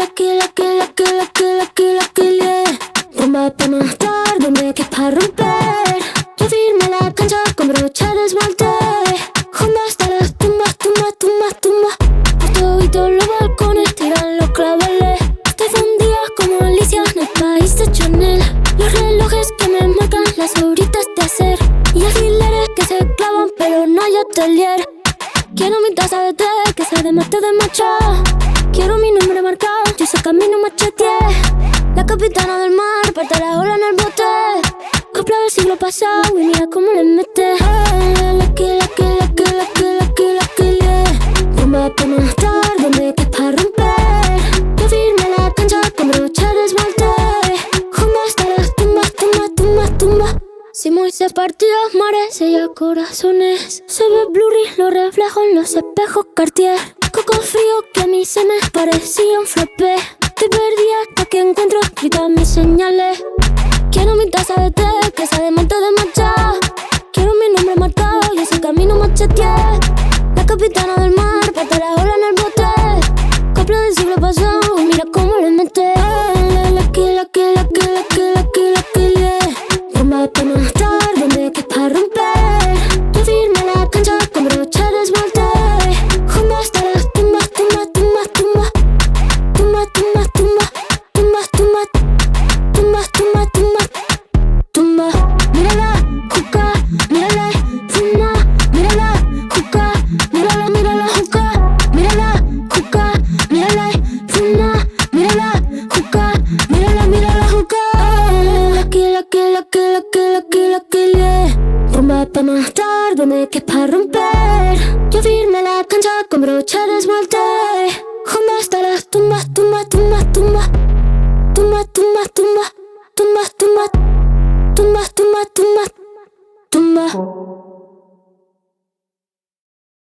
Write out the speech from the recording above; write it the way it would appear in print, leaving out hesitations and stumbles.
yeah. Rumba pa' más tarde, me que pa' romper. Yo firme la cancha con brocha de esmalte. Junto hasta las tumbas, por todos los balcones tiran los claveles. Estoy fundida como Alicia en el país de Chanel. Los relojes que me marcan las horitas de hacer, y alfileres que se clavan pero no hay atelier. Quiero mi taza de té que sea de mate de matcha. Quiero mi nombre marcado, yo ese camino macheteé. La capitana del mar, parte la ola en el bote. Copla del siglo pasado y mira cómo le mete. Yeah. Rumba pa' más tarde, me que pa' romper. Yo firme la cancha con brocha de esmalte. Junto hasta las tumbas. Si Moisés partió mares, ella corazones. Se ve blurry, lo reflejo en los espejos Cartier. Coco frío que a mí se me parecía un frappé. Te perdí hasta que encuentro escritas mis señales. Quiero mi taza de té que sea de mate de matcha. Quiero mi nombre marcado y ese camino macheteé. La capitana del mar, parte la ola en el bote. Copla del siglo pasado, mira cómo le mete. Yeah. Rumba pa' más tarde, me que pa' romper. Yo firme la cancha con brocha de esmalte. Junto hasta las tumbas. Mírala, juca, mírala, fuma. Mírala, juca, mírala, juca. Mírala, juca, mírala, fuma. Mírala, juca, mírala, juca. Yeah. Rumba pa' más tarde, me que pa' romper. Yo firme la cancha con brocha de esmalte. Junto hasta las tumbas. Tumba.